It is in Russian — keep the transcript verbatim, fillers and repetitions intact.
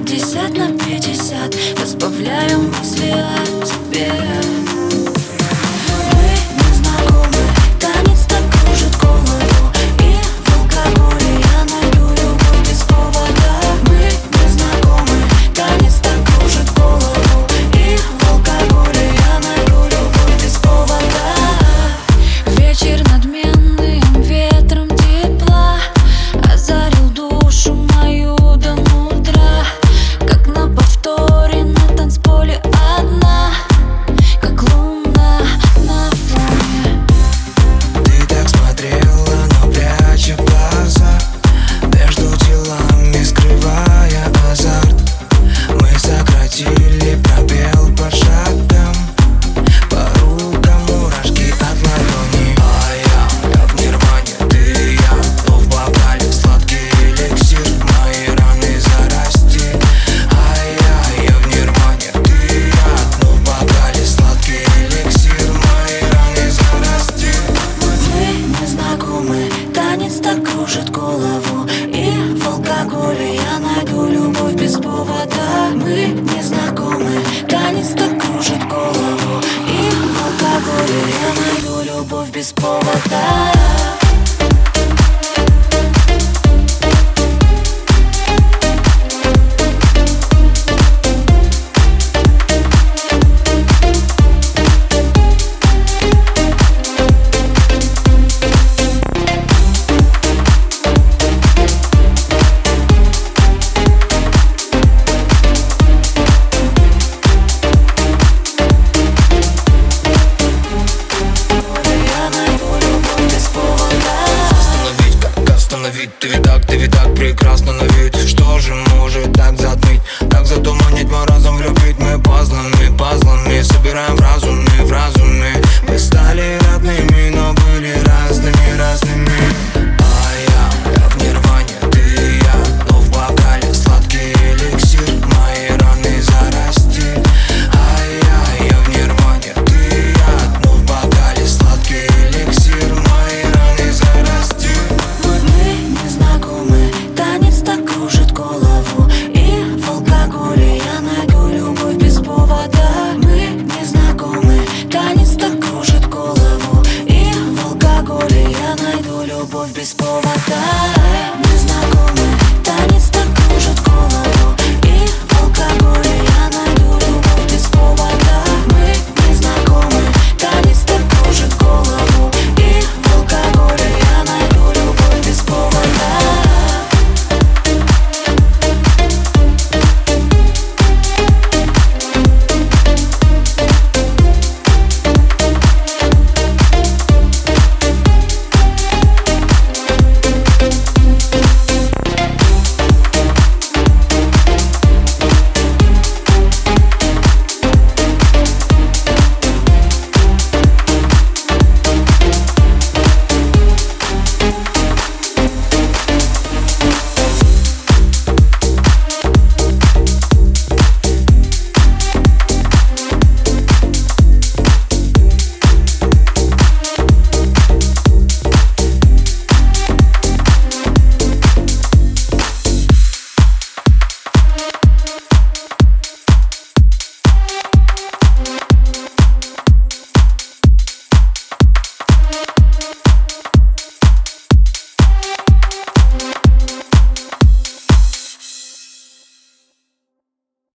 пятьдесят на пятьдесят, разбавляю мысли о тебе. Мы незнакомы, танец так кружит голову, и в алкоголе я найду любовь без повода. Мы незнакомы, танец так кружит голову, и в алкоголе я найду любовь без повода. Вечер надменным ветром тепла озарил душу мою до утра, как на повторе на танцполе одна, как луна на фоне. Ты так смотрела, но пряча глаза, между телами скрывая азарт. Мы сократили пробел по шагам, по рукам мурашки от ладони. А я, я в нирване, ты и я, но в бокале сладкий эликсир, мои раны зарасти. А я, я в нирване, ты и я, но в бокале сладкий эликсир, мои раны зарасти. Мы незнакомы, танец так кружит голову, и в алкоголе я найду любовь без повода. Мы незнакомы, танец так кружит голову, и в алкоголе я найду любовь без повода.